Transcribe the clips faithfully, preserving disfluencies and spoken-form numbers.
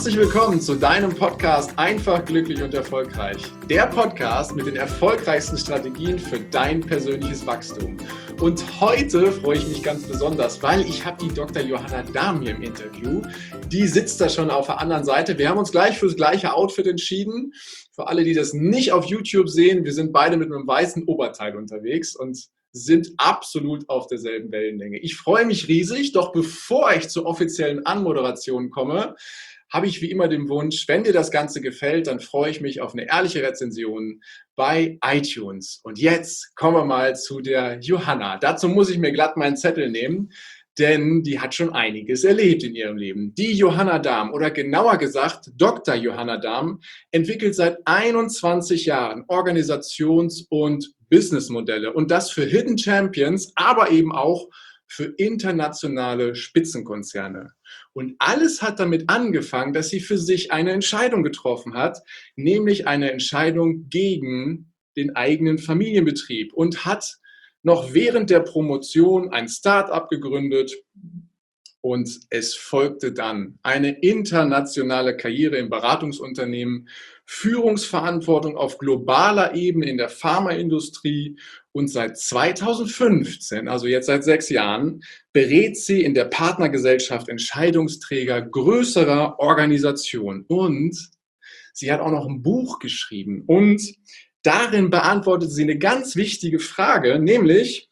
Herzlich willkommen zu deinem Podcast Einfach, glücklich und erfolgreich. Der Podcast mit den erfolgreichsten Strategien für dein persönliches Wachstum. Und heute freue ich mich ganz besonders, weil ich habe die Doktor Johanna Dahm hier im Interview. Die sitzt da schon auf der anderen Seite. Wir haben uns gleich für das gleiche Outfit entschieden. Für alle, die das nicht auf YouTube sehen, wir sind beide mit einem weißen Oberteil unterwegs und sind absolut auf derselben Wellenlänge. Ich freue mich riesig, doch bevor ich zur offiziellen Anmoderation komme, habe ich wie immer den Wunsch, wenn dir das Ganze gefällt, dann freue ich mich auf eine ehrliche Rezension bei iTunes. Und jetzt kommen wir mal zu der Johanna. Dazu muss ich mir glatt meinen Zettel nehmen, denn die hat schon einiges erlebt in ihrem Leben. Die Johanna Dahm, oder genauer gesagt Doktor Johanna Dahm, entwickelt seit einundzwanzig Jahren Organisations- und Businessmodelle. Und das für Hidden Champions, aber eben auch für internationale Spitzenkonzerne. Und alles hat damit angefangen, dass sie für sich eine Entscheidung getroffen hat, nämlich eine Entscheidung gegen den eigenen Familienbetrieb und hat noch während der Promotion ein Start-up gegründet und es folgte dann eine internationale Karriere im Beratungsunternehmen, Führungsverantwortung auf globaler Ebene in der Pharmaindustrie und seit zweitausendfünfzehn, also jetzt seit sechs Jahren, berät sie in der Partnergesellschaft Entscheidungsträger größerer Organisationen. Und sie hat auch noch ein Buch geschrieben und darin beantwortet sie eine ganz wichtige Frage, nämlich,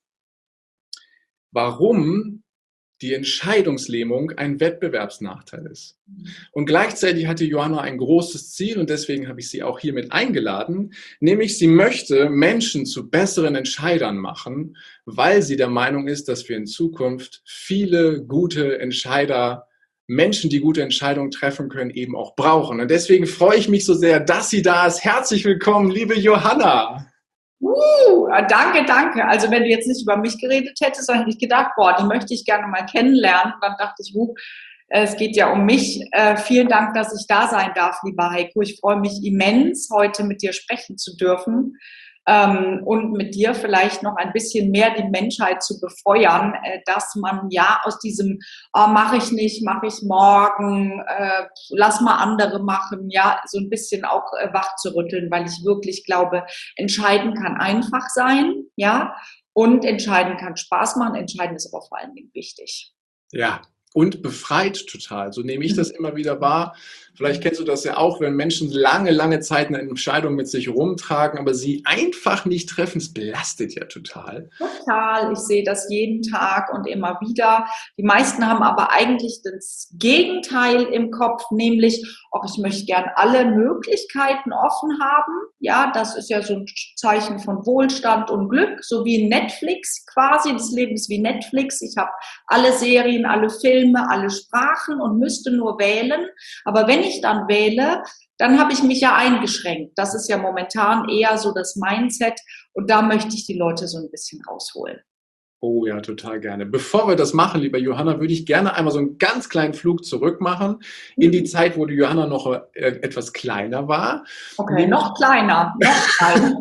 warum die Entscheidungslähmung ein Wettbewerbsnachteil ist. Und gleichzeitig hatte Johanna ein großes Ziel und deswegen habe ich sie auch hiermit eingeladen, nämlich sie möchte Menschen zu besseren Entscheidern machen, weil sie der Meinung ist, dass wir in Zukunft viele gute Entscheider, Menschen, die gute Entscheidungen treffen können, eben auch brauchen. Und deswegen freue ich mich so sehr, dass sie da ist. Herzlich willkommen, liebe Johanna. Uh, danke, danke. Also wenn du jetzt nicht über mich geredet hättest, dann hätte ich gedacht, boah, die möchte ich gerne mal kennenlernen. Dann dachte ich, uh, es geht ja um mich. Äh, vielen Dank, dass ich da sein darf, lieber Heiko. Ich freue mich immens, heute mit dir sprechen zu dürfen. Ähm, und mit dir vielleicht noch ein bisschen mehr die Menschheit zu befeuern, äh, dass man ja aus diesem oh, mache ich nicht, mache ich morgen, äh, lass mal andere machen, ja, so ein bisschen auch äh, wach zu rütteln, weil ich wirklich glaube, entscheiden kann einfach sein, ja, und entscheiden kann Spaß machen, entscheiden ist aber vor allen Dingen wichtig. Ja, und befreit total. So nehme ich das immer wieder wahr. Vielleicht kennst du das ja auch, wenn Menschen lange, lange Zeit eine Entscheidung mit sich rumtragen, aber sie einfach nicht treffen. Es belastet ja total. Total. Ich sehe das jeden Tag und immer wieder. Die meisten haben aber eigentlich das Gegenteil im Kopf, nämlich, oh, ich möchte gern alle Möglichkeiten offen haben. Ja, das ist ja so ein Zeichen von Wohlstand und Glück, so wie Netflix quasi. Das Leben ist wie Netflix. Ich habe alle Serien, alle Filme, alle Sprachen und müsste nur wählen. Aber wenn ich dann wähle, dann habe ich mich ja eingeschränkt. Das ist ja momentan eher so das Mindset und da möchte ich die Leute so ein bisschen rausholen. Oh ja, total gerne. Bevor wir das machen, lieber Johanna, würde ich gerne einmal so einen ganz kleinen Flug zurück machen in die Zeit, wo die Johanna noch äh, etwas kleiner war. Okay, noch kleiner, noch kleiner.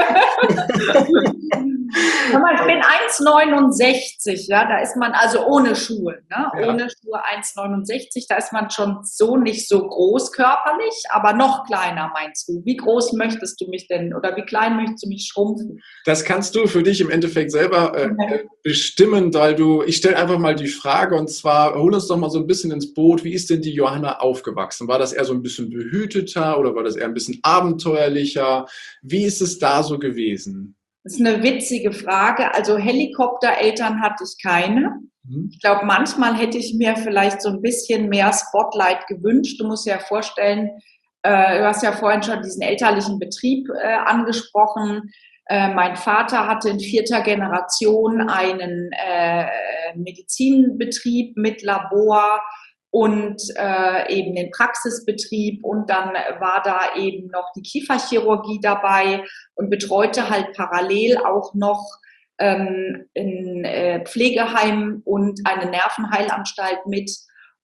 Ich bin eins Komma neunundsechzig, ja, da ist man also ohne Schuhe, ne? Ja. Ohne Schuhe eins Komma neunundsechzig, da ist man schon so nicht so groß körperlich, aber noch kleiner meinst du. Wie groß möchtest du mich denn oder wie klein möchtest du mich schrumpfen? Das kannst du für dich im Endeffekt selber äh, okay. bestimmen, weil du, ich stelle einfach mal die Frage und zwar, hol uns doch mal so ein bisschen ins Boot, wie ist denn die Johanna aufgewachsen? War das eher so ein bisschen behüteter oder war das eher ein bisschen abenteuerlicher? Wie ist es da so gewesen? Das ist eine witzige Frage. Also Helikoptereltern hatte ich keine. Ich glaube, manchmal hätte ich mir vielleicht so ein bisschen mehr Spotlight gewünscht. Du musst dir ja vorstellen, äh, du hast ja vorhin schon diesen elterlichen Betrieb äh, angesprochen. Äh, mein Vater hatte in vierter Generation einen äh, Medizinbetrieb mit Labor und äh, eben den Praxisbetrieb und dann war da eben noch die Kieferchirurgie dabei und betreute halt parallel auch noch ähm, ein äh, Pflegeheim und eine Nervenheilanstalt mit.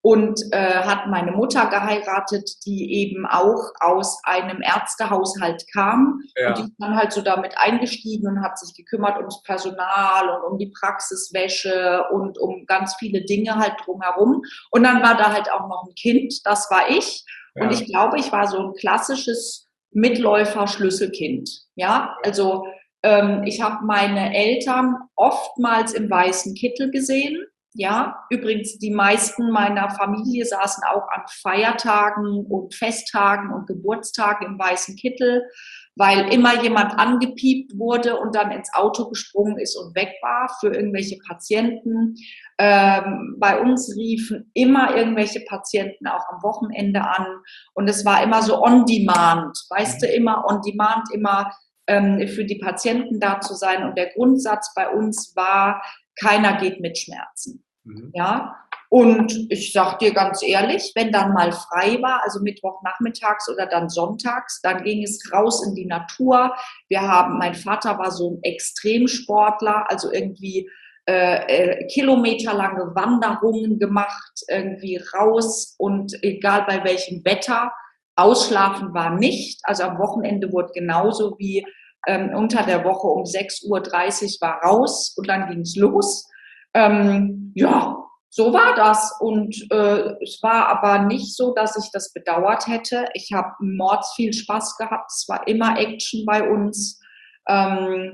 und äh, hat meine Mutter geheiratet, die eben auch aus einem Ärztehaushalt kam. Ja. Und die ist dann halt so damit eingestiegen und hat sich gekümmert ums Personal und um die Praxiswäsche und um ganz viele Dinge halt drumherum. Und dann war da halt auch noch ein Kind, das war ich. Ja. Und ich glaube, ich war so ein klassisches Mitläufer-Schlüsselkind. Ja, also ähm, ich habe meine Eltern oftmals im weißen Kittel gesehen. Ja, übrigens, die meisten meiner Familie saßen auch an Feiertagen und Festtagen und Geburtstagen im weißen Kittel, weil immer jemand angepiept wurde und dann ins Auto gesprungen ist und weg war für irgendwelche Patienten. Ähm, bei uns riefen immer irgendwelche Patienten auch am Wochenende an und es war immer so on demand, weißt du, immer on demand, immer ähm, für die Patienten da zu sein. Und der Grundsatz bei uns war, keiner geht mit Schmerzen. Mhm. Ja, und ich sag dir ganz ehrlich, wenn dann mal frei war, also Mittwochnachmittags oder dann sonntags, dann ging es raus in die Natur. Wir haben, mein Vater war so ein Extremsportler, also irgendwie äh, äh, kilometerlange Wanderungen gemacht, irgendwie raus und egal bei welchem Wetter, ausschlafen war nicht. Also am Wochenende wurde genauso wie ähm, unter der Woche um sechs Uhr dreißig war raus und dann ging es los. Ähm, ja, so war das und äh, es war aber nicht so, dass ich das bedauert hätte. Ich habe mords viel Spaß gehabt, es war immer Action bei uns. Ähm,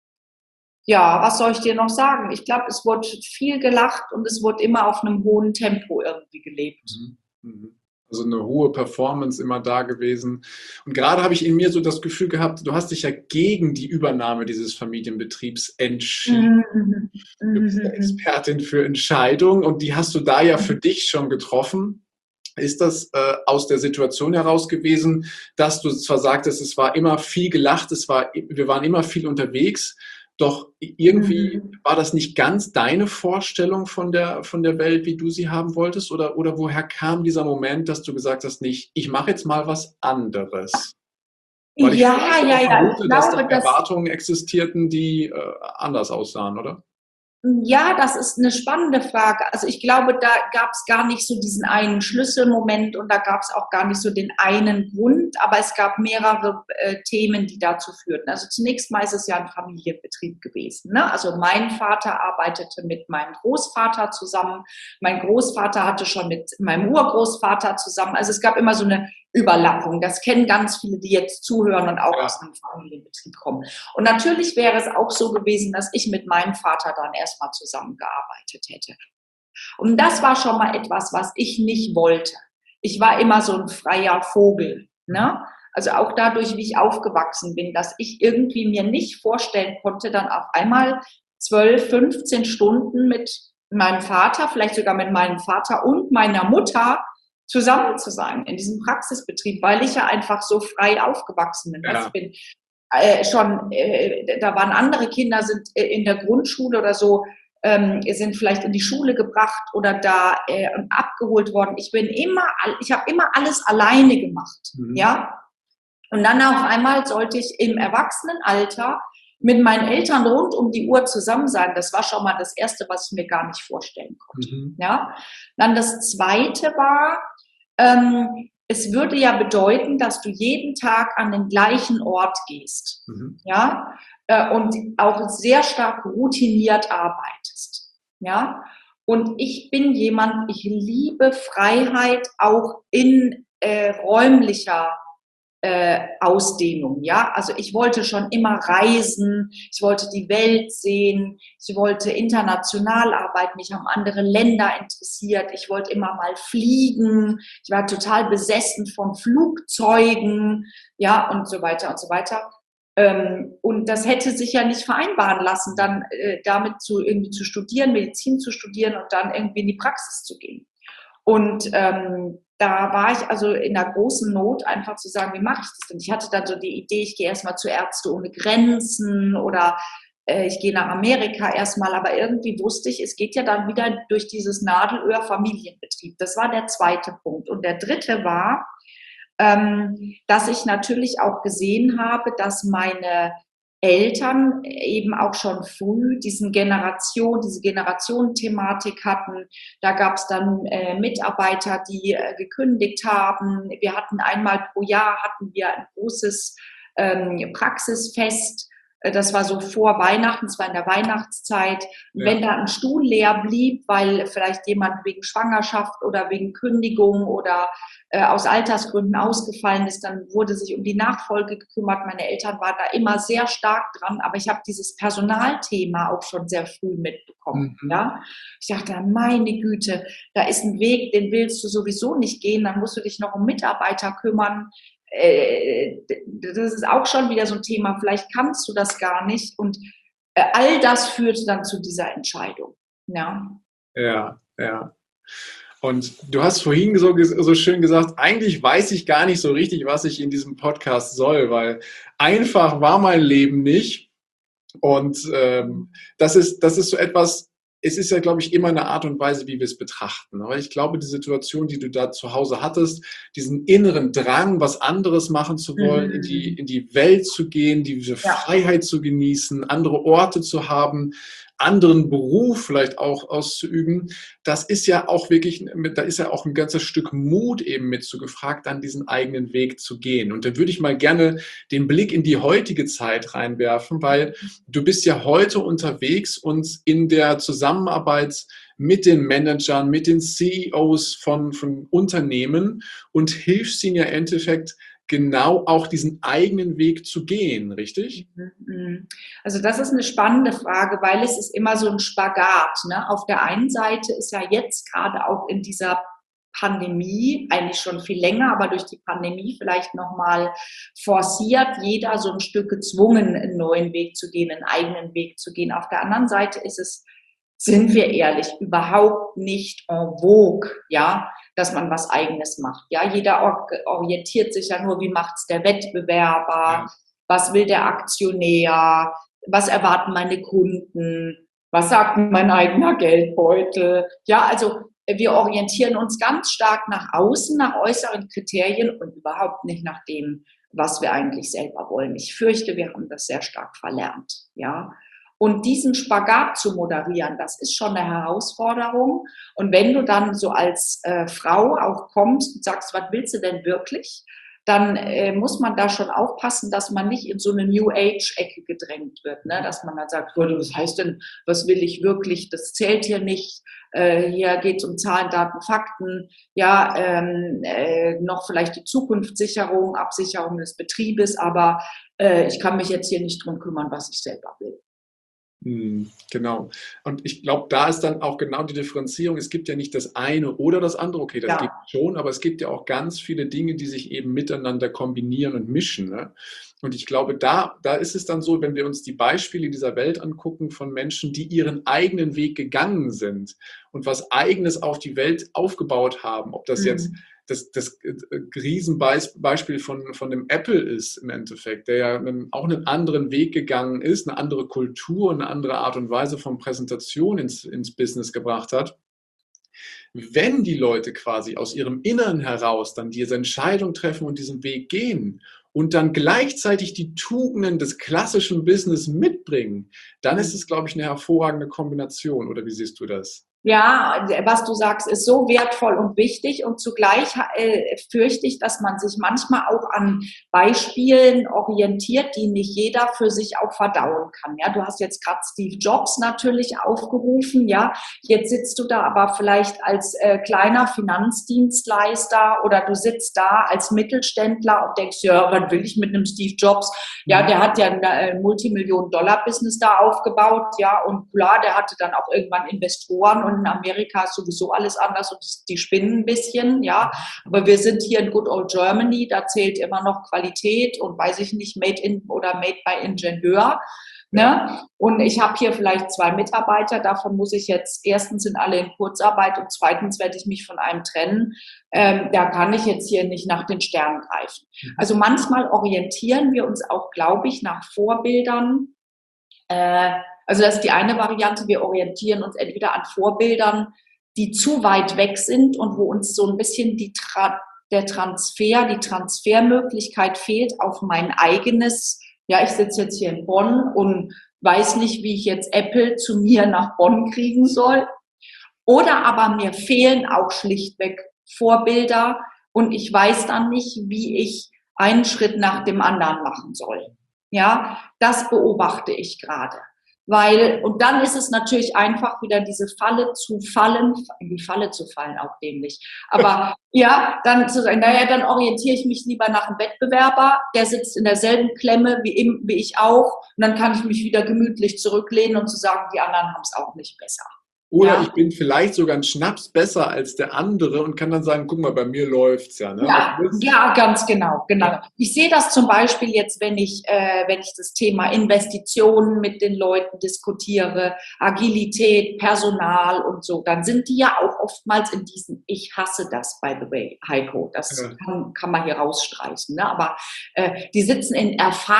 ja, was soll ich dir noch sagen? Ich glaube, es wurde viel gelacht und es wurde immer auf einem hohen Tempo irgendwie gelebt. Mhm. Also eine hohe Performance immer da gewesen. Und gerade habe ich in mir so das Gefühl gehabt, du hast dich ja gegen die Übernahme dieses Familienbetriebs entschieden. Mhm. Du bist ja Expertin für Entscheidungen und die hast du da ja für dich schon getroffen. Ist das äh, aus der Situation heraus gewesen, dass du zwar sagtest, es war immer viel gelacht, es war, wir waren immer viel unterwegs, doch irgendwie Mhm. war das nicht ganz deine Vorstellung von der, von der Welt, wie du sie haben wolltest? Oder, oder woher kam dieser Moment, dass du gesagt hast, nicht, ich mache jetzt mal was anderes? Weil ich Ja, vielleicht ja, auch ja. Ich vermute, dass da glaube, dass Erwartungen existierten, die äh, anders aussahen, oder? Ja, das ist eine spannende Frage. Also ich glaube, da gab es gar nicht so diesen einen Schlüsselmoment und da gab es auch gar nicht so den einen Grund, aber es gab mehrere äh, Themen, die dazu führten. Also zunächst mal ist es ja ein Familienbetrieb gewesen, ne? Also mein Vater arbeitete mit meinem Großvater zusammen, mein Großvater hatte schon mit meinem Urgroßvater zusammen. Also es gab immer so eine Überlappung. Das kennen ganz viele, die jetzt zuhören und auch Ja. aus einem Familienbetrieb kommen. Und natürlich wäre es auch so gewesen, dass ich mit meinem Vater dann erstmal zusammengearbeitet hätte. Und das war schon mal etwas, was ich nicht wollte. Ich war immer so ein freier Vogel, ne? Also auch dadurch, wie ich aufgewachsen bin, dass ich irgendwie mir nicht vorstellen konnte, dann auf einmal zwölf, fünfzehn Stunden mit meinem Vater, vielleicht sogar mit meinem Vater und meiner Mutter zusammen zu sein in diesem Praxisbetrieb, weil ich ja einfach so frei aufgewachsen bin. Ja. Ich bin äh, schon, äh, da waren andere Kinder, sind äh, in der Grundschule oder so, ähm, sind vielleicht in die Schule gebracht oder da äh, abgeholt worden. Ich bin immer, ich habe immer alles alleine gemacht, Mhm. ja. Und dann auf einmal sollte ich im Erwachsenenalter mit meinen Eltern rund um die Uhr zusammen sein. Das war schon mal das Erste, was ich mir gar nicht vorstellen konnte. Mhm. Ja. Dann das Zweite war, ähm, es würde ja bedeuten, dass du jeden Tag an den gleichen Ort gehst, mhm. ja, äh, und auch sehr stark routiniert arbeitest, ja. Und ich bin jemand, ich liebe Freiheit auch in äh, räumlicher Äh, Ausdehnung, ja, also ich wollte schon immer reisen, ich wollte die Welt sehen, ich wollte international arbeiten, mich haben andere Länder interessiert, ich wollte immer mal fliegen, ich war total besessen von Flugzeugen, ja, und so weiter und so weiter. Ähm, und das hätte sich ja nicht vereinbaren lassen, dann äh, damit zu irgendwie zu studieren, Medizin zu studieren und dann irgendwie in die Praxis zu gehen. Und ähm, da war ich also in einer großen Not, einfach zu sagen, wie mache ich das denn? Ich hatte dann so die Idee, ich gehe erstmal zu Ärzte ohne Grenzen oder äh, ich gehe nach Amerika erstmal, aber irgendwie wusste ich, es geht ja dann wieder durch dieses Nadelöhr Familienbetrieb. Das war der zweite Punkt. Und der dritte war, ähm, dass ich natürlich auch gesehen habe, dass meine Eltern eben auch schon früh diesen Generation, diese Generationenthematik hatten. Da gab es dann äh, Mitarbeiter, die äh, gekündigt haben. Wir hatten einmal pro Jahr hatten wir ein großes ähm, Praxisfest. Das war so vor Weihnachten, das war in der Weihnachtszeit. Und Ja. wenn da ein Stuhl leer blieb, weil vielleicht jemand wegen Schwangerschaft oder wegen Kündigung oder äh, aus Altersgründen ausgefallen ist, dann wurde sich um die Nachfolge gekümmert. Meine Eltern waren da immer sehr stark dran, aber ich habe dieses Personalthema auch schon sehr früh mitbekommen. Mhm. Ja? Ich dachte, meine Güte, da ist ein Weg, den willst du sowieso nicht gehen, dann musst du dich noch um Mitarbeiter kümmern. Das ist auch schon wieder so ein Thema, vielleicht kannst du das gar nicht und all das führt dann zu dieser Entscheidung. Ja, ja. ja. Und du hast vorhin so, so schön gesagt, eigentlich weiß ich gar nicht so richtig, was ich in diesem Podcast soll, weil einfach war mein Leben nicht. Und ähm, das ist, das ist so etwas, es ist ja, glaube ich, immer eine Art und Weise, wie wir es betrachten. Aber ich glaube, die Situation, die du da zu Hause hattest, diesen inneren Drang, was anderes machen zu wollen, mhm. in die, in die Welt zu gehen, diese ja. Freiheit zu genießen, andere Orte zu haben, anderen Beruf vielleicht auch auszuüben, das ist ja auch wirklich, da ist ja auch ein ganzes Stück Mut eben mit so gefragt, dann diesen eigenen Weg zu gehen. Und da würde ich mal gerne den Blick in die heutige Zeit reinwerfen, weil du bist ja heute unterwegs und in der Zusammenarbeit mit den Managern, mit den C E Os von, von Unternehmen und hilfst ihnen ja im Endeffekt, genau auch diesen eigenen Weg zu gehen, richtig? Also das ist eine spannende Frage, weil es ist immer so ein Spagat. Ne? Auf der einen Seite ist ja jetzt gerade auch in dieser Pandemie, eigentlich schon viel länger, aber durch die Pandemie vielleicht nochmal forciert, jeder so ein Stück gezwungen, einen neuen Weg zu gehen, einen eigenen Weg zu gehen. Auf der anderen Seite ist es, sind wir ehrlich, überhaupt nicht en vogue, ja, dass man was Eigenes macht. Ja, jeder orientiert sich ja nur, wie macht's der Wettbewerber, ja. Was will der Aktionär, was erwarten meine Kunden, was sagt mein eigener Geldbeutel. Ja, also wir orientieren uns ganz stark nach außen, nach äußeren Kriterien und überhaupt nicht nach dem, was wir eigentlich selber wollen. Ich fürchte, wir haben das sehr stark verlernt, ja. Und diesen Spagat zu moderieren, das ist schon eine Herausforderung. Und wenn du dann so als äh, Frau auch kommst und sagst, was willst du denn wirklich, dann äh, muss man da schon aufpassen, dass man nicht in so eine New Age-Ecke gedrängt wird. Ne? Dass man dann sagt, was heißt denn, was will ich wirklich, das zählt hier nicht. Äh, hier geht es um Zahlen, Daten, Fakten. Ja, ähm, äh, noch vielleicht die Zukunftssicherung, Absicherung des Betriebes. Aber äh, ich kann mich jetzt hier nicht drum kümmern, was ich selber will. Genau. Und ich glaube, da ist dann auch genau die Differenzierung. Es gibt ja nicht das eine oder das andere. Okay, das ja. gibt es schon, aber es gibt ja auch ganz viele Dinge, die sich eben miteinander kombinieren und mischen. Ne? Und ich glaube, da, da ist es dann so, wenn wir uns die Beispiele dieser Welt angucken von Menschen, die ihren eigenen Weg gegangen sind und was Eigenes auf die Welt aufgebaut haben, ob das mhm. jetzt das, das Riesenbeispiel von, von dem Apple ist im Endeffekt, der ja einen, auch einen anderen Weg gegangen ist, eine andere Kultur, eine andere Art und Weise von Präsentation ins, ins Business gebracht hat. Wenn die Leute quasi aus ihrem Inneren heraus dann diese Entscheidung treffen und diesen Weg gehen und dann gleichzeitig die Tugenden des klassischen Business mitbringen, dann ist es, glaube ich, eine hervorragende Kombination. Oder wie siehst du das? Ja, was du sagst, ist so wertvoll und wichtig und zugleich äh, fürchte ich, dass man sich manchmal auch an Beispielen orientiert, die nicht jeder für sich auch verdauen kann. Ja, du hast jetzt gerade Steve Jobs natürlich aufgerufen, ja, jetzt sitzt du da aber vielleicht als äh, kleiner Finanzdienstleister oder du sitzt da als Mittelständler und denkst, ja, was will ich mit einem Steve Jobs? Ja, der hat ja ein äh, Multimillionen-Dollar-Business da aufgebaut, ja, und klar, der hatte dann auch irgendwann Investoren und in Amerika ist sowieso alles anders und die spinnen ein bisschen, ja. Aber wir sind hier in Good Old Germany, da zählt immer noch Qualität und weiß ich nicht, Made in oder Made by Ingenieur. Ne? Und ich habe hier vielleicht zwei Mitarbeiter, davon muss ich jetzt, erstens sind alle in Kurzarbeit und zweitens werde ich mich von einem trennen. Ähm, da kann ich jetzt hier nicht nach den Sternen greifen. Also manchmal orientieren wir uns auch, glaube ich, nach Vorbildern, äh, Also das ist die eine Variante, wir orientieren uns entweder an Vorbildern, die zu weit weg sind und wo uns so ein bisschen die Tra- der Transfer, die Transfermöglichkeit fehlt auf mein eigenes Ja, ich sitze jetzt hier in Bonn und weiß nicht, wie ich jetzt Apple zu mir nach Bonn kriegen soll. Oder aber mir fehlen auch schlichtweg Vorbilder und ich weiß dann nicht, wie ich einen Schritt nach dem anderen machen soll. Ja, das beobachte ich gerade. Weil, und dann ist es natürlich einfach wieder diese Falle zu fallen, in die Falle zu fallen, auch dämlich. Aber ja, dann zu sagen, naja, dann orientiere ich mich lieber nach einem Wettbewerber, der sitzt in derselben Klemme wie, im, wie ich auch. Und dann kann ich mich wieder gemütlich zurücklehnen und zu sagen, die anderen haben es auch nicht besser. Oder Ja. ich bin vielleicht sogar einen Schnaps besser als der andere und kann dann sagen, guck mal, bei mir läuft's ja. Ne? Ja, ja, ganz genau, genau. Ich sehe das zum Beispiel jetzt, wenn ich, äh, wenn ich das Thema Investitionen mit den Leuten diskutiere, Agilität, Personal und so, dann sind die ja auch oftmals in diesen, ich hasse das, by the way, Heiko, das ja. kann, kann man hier rausstreichen, ne? Aber äh, die sitzen in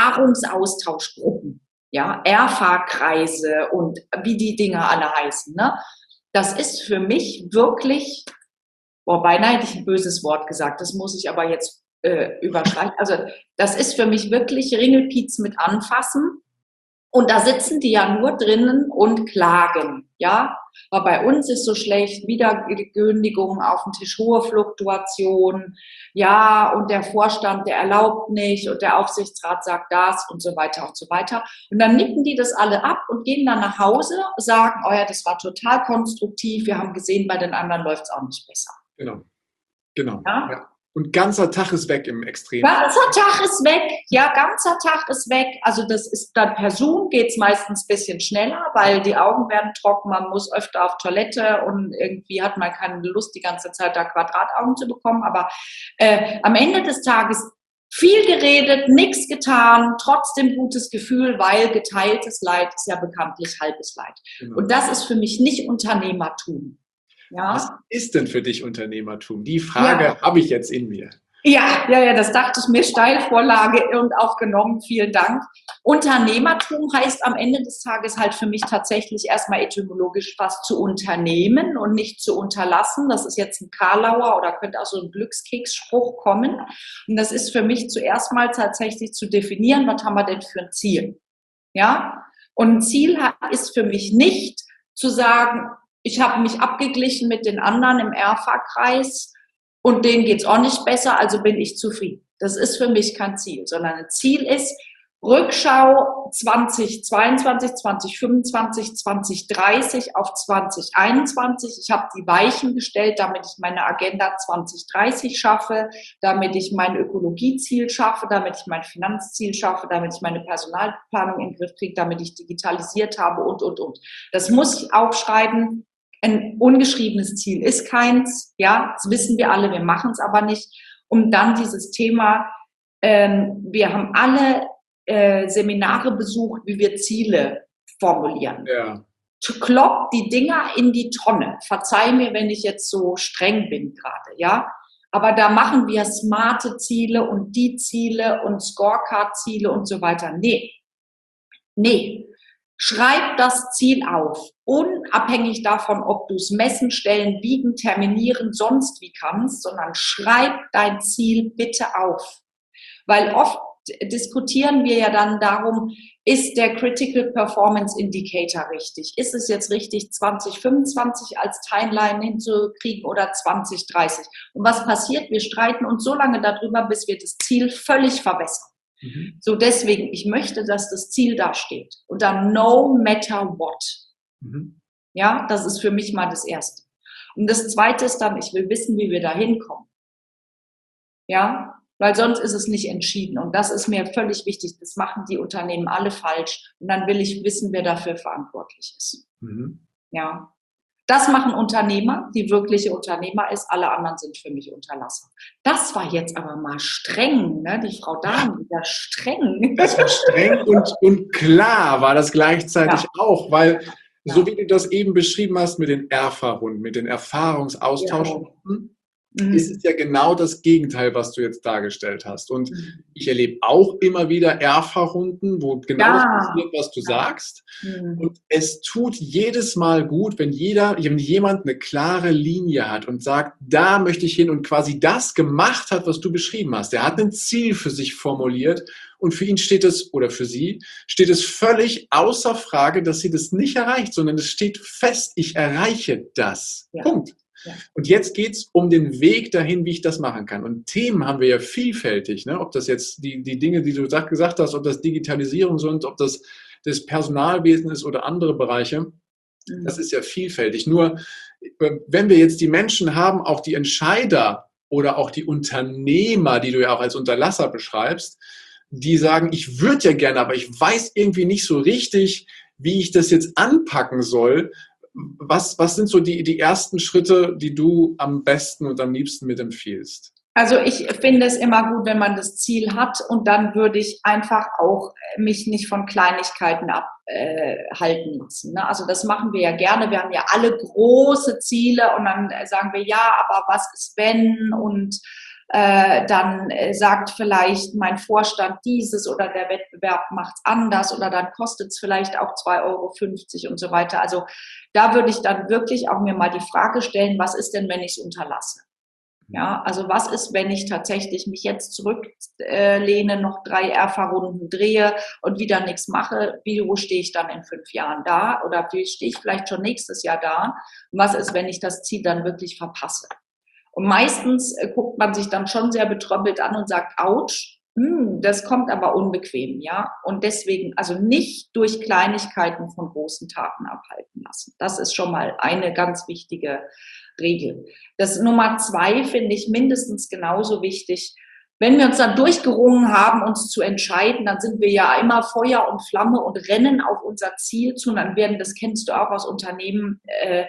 Erfahrungsaustauschgruppen. Ja, R F A-Kreise und wie die Dinge alle heißen, ne? Das ist für mich wirklich, boah, beinahe hätte ich ein böses Wort gesagt, das muss ich aber jetzt äh, überschreiben. Also das ist für mich wirklich Ringelpiez mit anfassen. Und da sitzen die ja nur drinnen und klagen, ja. Aber bei uns ist so schlecht, Wiederkündigungen auf dem Tisch, hohe Fluktuation, ja, und der Vorstand, der erlaubt nicht und der Aufsichtsrat sagt das und so weiter und so weiter. Und dann nicken die das alle ab und gehen dann nach Hause, sagen, oh ja, das war total konstruktiv, wir haben gesehen, bei den anderen läuft es auch nicht besser. Genau, genau. Ja? Ja. Und ganzer Tag ist weg im Extrem. Ganzer Tag ist weg, ja, ganzer Tag ist weg. Also das ist dann per Zoom geht's meistens ein bisschen schneller, weil die Augen werden trocken, man muss öfter auf Toilette und irgendwie hat man keine Lust, die ganze Zeit da Quadrataugen zu bekommen. Aber äh, am Ende des Tages viel geredet, nichts getan, trotzdem gutes Gefühl, weil geteiltes Leid ist ja bekanntlich halbes Leid. Genau. Und das ist für mich nicht Unternehmertum. Ja. Was ist denn für dich Unternehmertum? Die Frage ja. habe ich jetzt in mir. Ja, ja, ja, das dachte ich mir, Steilvorlage und auch genommen, vielen Dank. Unternehmertum heißt am Ende des Tages halt für mich tatsächlich erstmal etymologisch was zu unternehmen und nicht zu unterlassen. Das ist jetzt ein Karlauer oder könnte auch so ein Glückskeksspruch kommen. Und das ist für mich zuerst mal tatsächlich zu definieren, was haben wir denn für ein Ziel? Ja, und ein Ziel ist für mich nicht zu sagen, ich habe mich abgeglichen mit den anderen im R F A-Kreis und denen geht's auch nicht besser, also bin ich zufrieden. Das ist für mich kein Ziel, sondern ein Ziel ist Rückschau zwanzig zweiundzwanzig, zwanzig fünfundzwanzig, zwanzig dreißig auf zwanzig einundzwanzig. Ich habe die Weichen gestellt, damit ich meine Agenda zwanzig dreißig schaffe, damit ich mein Ökologieziel schaffe, damit ich mein Finanzziel schaffe, damit ich meine Personalplanung in den Griff kriege, damit ich digitalisiert habe und, und, und. Das muss ich aufschreiben. Ein ungeschriebenes Ziel ist keins, ja, das wissen wir alle, wir machen es aber nicht. Um dann dieses Thema, ähm, wir haben alle äh, Seminare besucht, wie wir Ziele formulieren. Ja. Klopp die Dinger in die Tonne. Verzeih mir, wenn ich jetzt so streng bin gerade, ja. Aber da machen wir smarte Ziele und die Ziele und Scorecard-Ziele und so weiter. Nee, nee. Schreib das Ziel auf, unabhängig davon, ob du es messen, stellen, wiegen, terminieren, sonst wie kannst, sondern schreib dein Ziel bitte auf. Weil oft diskutieren wir ja dann darum, ist der Critical Performance Indicator richtig? Ist es jetzt richtig, zwanzig fünfundzwanzig als Timeline hinzukriegen oder zwanzig dreißig? Und was passiert? Wir streiten uns so lange darüber, bis wir das Ziel völlig verbessern. Mhm. So deswegen, ich möchte, dass das Ziel da steht. Und dann no matter what. Mhm. Ja, das ist für mich mal das Erste. Und das Zweite ist dann, ich will wissen, wie wir da hinkommen. Ja, weil sonst ist es nicht entschieden. Und das ist mir völlig wichtig. Das machen die Unternehmen alle falsch. Und dann will ich wissen, wer dafür verantwortlich ist. Mhm. Ja. Das machen Unternehmer, die wirkliche Unternehmer ist. Alle anderen sind für mich Unterlasser. Das war jetzt aber mal streng, ne? Die Frau Dahn, wieder streng. Das war streng und, und klar war das gleichzeitig ja. auch, weil ja. so wie du das eben beschrieben hast mit den Erfahrungen, mit den Erfahrungsaustauschrunden, Mhm. ist es ja genau das Gegenteil, was du jetzt dargestellt hast. Und Mhm. ich erlebe auch immer wieder Erfahrrunden, wo genau das Ja. passiert, was du Ja. sagst. Mhm. Und es tut jedes Mal gut, wenn jeder, wenn jemand eine klare Linie hat und sagt, da möchte ich hin und quasi das gemacht hat, was du beschrieben hast. Er hat ein Ziel für sich formuliert und für ihn steht es, oder für sie, steht es völlig außer Frage, dass sie das nicht erreicht, sondern es steht fest, ich erreiche das. Ja. Punkt. Ja. Und jetzt geht es um den Weg dahin, wie ich das machen kann. Und Themen haben wir ja vielfältig, ne? Ob das jetzt die, die Dinge, die du gesagt hast, ob das Digitalisierung sind, ob das das Personalwesen ist oder andere Bereiche, Mhm. das ist ja vielfältig. Nur, wenn wir jetzt die Menschen haben, auch die Entscheider oder auch die Unternehmer, die du ja auch als Unterlasser beschreibst, die sagen, ich würde ja gerne, aber ich weiß irgendwie nicht so richtig, wie ich das jetzt anpacken soll. Was, was sind so die, die ersten Schritte, die du am besten und am liebsten mit empfiehlst? Also ich finde es immer gut, wenn man das Ziel hat, und dann würde ich einfach auch mich nicht von Kleinigkeiten abhalten äh, lassen. Ne? Also das machen wir ja gerne. Wir haben ja alle große Ziele und dann sagen wir, ja, aber was ist wenn? Und äh, dann sagt vielleicht mein Vorstand dieses oder der Wettbewerb macht es anders oder dann kostet es vielleicht auch zwei Euro fünfzig und so weiter. Also da würde ich dann wirklich auch mir mal die Frage stellen, was ist denn, wenn ich es unterlasse? Ja, also was ist, wenn ich tatsächlich mich jetzt zurücklehne, äh, noch drei R V Runden drehe und wieder nichts mache? Wie, wo stehe ich dann in fünf Jahren da? Oder wie stehe ich vielleicht schon nächstes Jahr da? Und was ist, wenn ich das Ziel dann wirklich verpasse? Und meistens äh, guckt man sich dann schon sehr betröppelt an und sagt, ouch, hm, das kommt aber unbequem, ja. Und deswegen, also nicht durch Kleinigkeiten von großen Taten abhalten lassen. Das ist schon mal eine ganz wichtige Regel. Das Nummer zwei finde ich mindestens genauso wichtig. Wenn wir uns dann durchgerungen haben, uns zu entscheiden, dann sind wir ja immer Feuer und Flamme und rennen auf unser Ziel zu. Und dann werden, das kennst du auch aus Unternehmen, äh,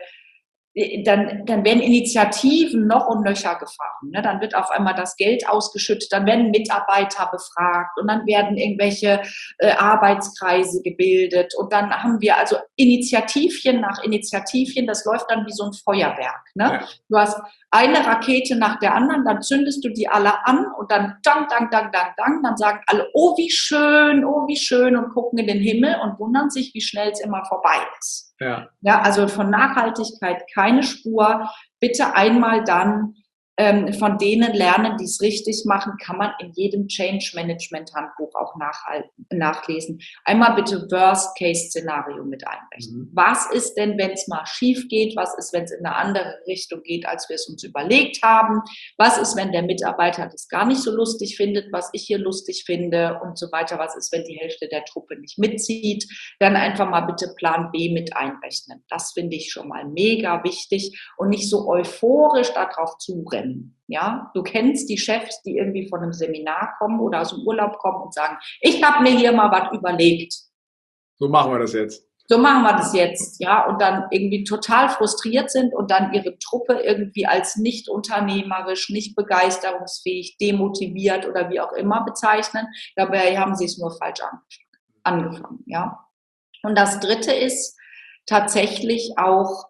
Dann, dann werden Initiativen noch und nöcher gefahren. Ne? Dann wird auf einmal das Geld ausgeschüttet, dann werden Mitarbeiter befragt und dann werden irgendwelche äh, Arbeitskreise gebildet und dann haben wir also Initiativchen nach Initiativchen, das läuft dann wie so ein Feuerwerk. Ne? Ja. Du hast eine Rakete nach der anderen, dann zündest du die alle an und dann dang, dang, dang, dang, dang, dann sagen alle, oh wie schön, oh wie schön und gucken in den Himmel und wundern sich, wie schnell es immer vorbei ist. Ja. Ja, also von Nachhaltigkeit keine Spur. Bitte einmal dann ähm, von denen lernen, die es richtig machen, kann man in jedem Change-Management-Handbuch auch nachhalten, nachlesen. Einmal bitte Worst-Case-Szenario mit einrechnen. Mhm. Was ist denn, wenn es mal schief geht? Was ist, wenn es in eine andere Richtung geht, als wir es uns überlegt haben? Was ist, wenn der Mitarbeiter das gar nicht so lustig findet, was ich hier lustig finde und so weiter? Was ist, wenn die Hälfte der Truppe nicht mitzieht? Dann einfach mal bitte Plan B mit einrechnen. Das finde ich schon mal mega wichtig und nicht so euphorisch darauf zurennen. Ja, du kennst die Chefs, die irgendwie von einem Seminar kommen oder aus dem Urlaub kommen und sagen, ich habe mir hier mal was überlegt. So machen wir das jetzt. So machen wir das jetzt, ja, und dann irgendwie total frustriert sind und dann ihre Truppe irgendwie als nicht unternehmerisch, nicht begeisterungsfähig, demotiviert oder wie auch immer bezeichnen. Dabei haben sie es nur falsch angefangen, ja. Und das Dritte ist tatsächlich auch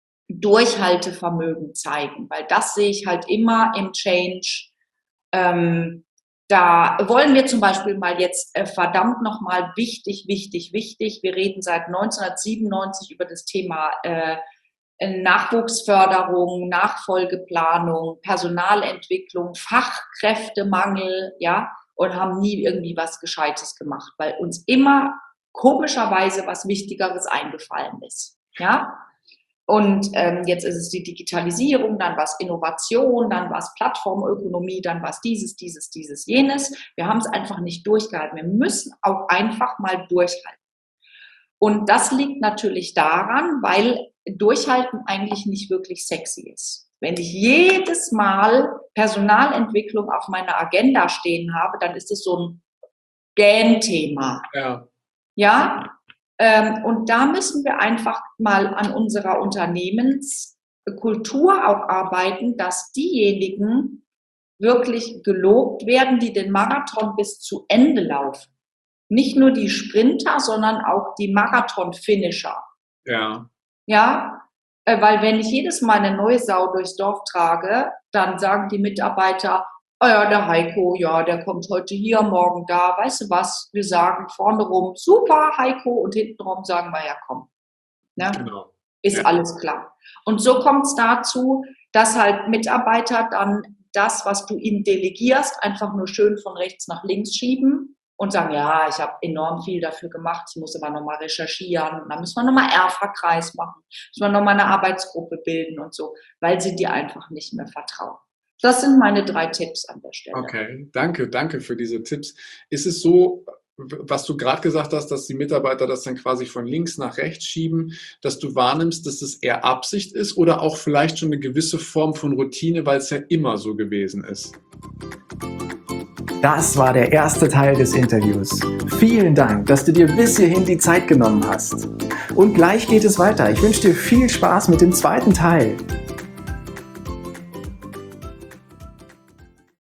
Durchhaltevermögen zeigen, weil das sehe ich halt immer im Change. Ähm, da wollen wir zum Beispiel mal jetzt äh, verdammt nochmal wichtig, wichtig, wichtig. Wir reden seit neunzehnhundertsiebenundneunzig über das Thema äh, Nachwuchsförderung, Nachfolgeplanung, Personalentwicklung, Fachkräftemangel, ja, und haben nie irgendwie was Gescheites gemacht, weil uns immer komischerweise was Wichtigeres eingefallen ist, ja. Und ähm, jetzt ist es die Digitalisierung, dann war es Innovation, dann war es Plattformökonomie, dann war es dieses, dieses, dieses, jenes. Wir haben es einfach nicht durchgehalten. Wir müssen auch einfach mal durchhalten. Und das liegt natürlich daran, weil Durchhalten eigentlich nicht wirklich sexy ist. Wenn ich jedes Mal Personalentwicklung auf meiner Agenda stehen habe, dann ist es so ein Gähn-Thema. Ja. Ja? Und da müssen wir einfach mal an unserer Unternehmenskultur auch arbeiten, dass diejenigen wirklich gelobt werden, die den Marathon bis zu Ende laufen. Nicht nur die Sprinter, sondern auch die Marathon-Finisher. Ja. Ja, Äh, weil wenn ich jedes Mal eine neue Sau durchs Dorf trage, dann sagen die Mitarbeiter, oh ja, der Heiko, ja, der kommt heute hier, morgen da, weißt du was, wir sagen vorne rum, super Heiko, und hinten rum sagen wir, ja komm, ne? Genau. Ist Ja. alles klar. Und so kommt es dazu, dass halt Mitarbeiter dann das, was du ihnen delegierst, einfach nur schön von rechts nach links schieben und sagen, ja, ich habe enorm viel dafür gemacht, ich muss aber nochmal recherchieren, dann müssen wir nochmal R F A-Kreis machen, müssen wir nochmal eine Arbeitsgruppe bilden und so, weil sie dir einfach nicht mehr vertrauen. Das sind meine drei Tipps an der Stelle. Okay, danke, danke für diese Tipps. Ist es so, was du gerade gesagt hast, dass die Mitarbeiter das dann quasi von links nach rechts schieben, dass du wahrnimmst, dass es eher Absicht ist oder auch vielleicht schon eine gewisse Form von Routine, weil es ja immer so gewesen ist? Das war der erste Teil des Interviews. Vielen Dank, dass du dir bis hierhin die Zeit genommen hast. Und gleich geht es weiter. Ich wünsche dir viel Spaß mit dem zweiten Teil.